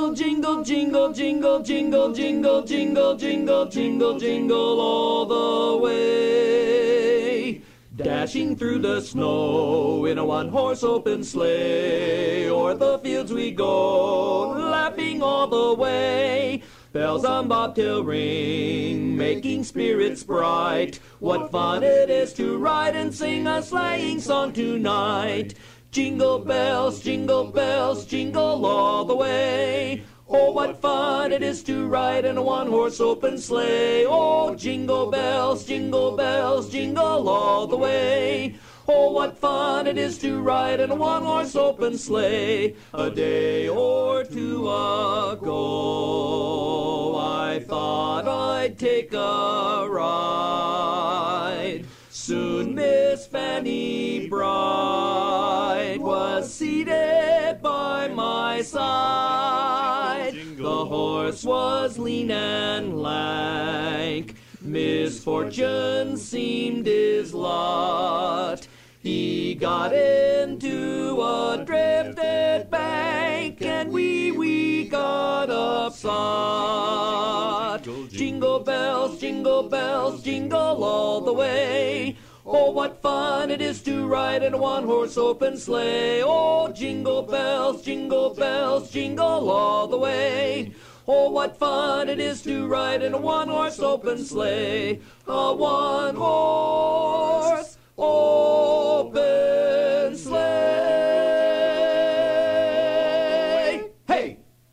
jingle, jingle, jingle, jingle, jingle, jingle, jingle, jingle, jingle, jingle all the way. Dashing through the snow in a one-horse open sleigh, o'er the fields we go, laughing all the way. Bells on bobtail ring, making spirits bright. What fun it is to ride and sing a sleighing song tonight. Jingle bells, jingle all the way. Oh, what fun it is to ride in a one-horse open sleigh. Oh, jingle bells, jingle all the way. Oh, what fun it is to ride in a one-horse open sleigh. A day or two ago, I thought I'd take a ride. Soon Miss Fanny Bright was seated by my side. The horse was lean and lank, misfortune seemed his lot. He got into a drifted bank, and we got upsot. Jingle bells, jingle all the way. Oh, what fun it is to ride in a one-horse open sleigh. Oh, jingle bells, jingle all the way. Oh, what fun it is to ride in a one-horse open sleigh. A one-horse open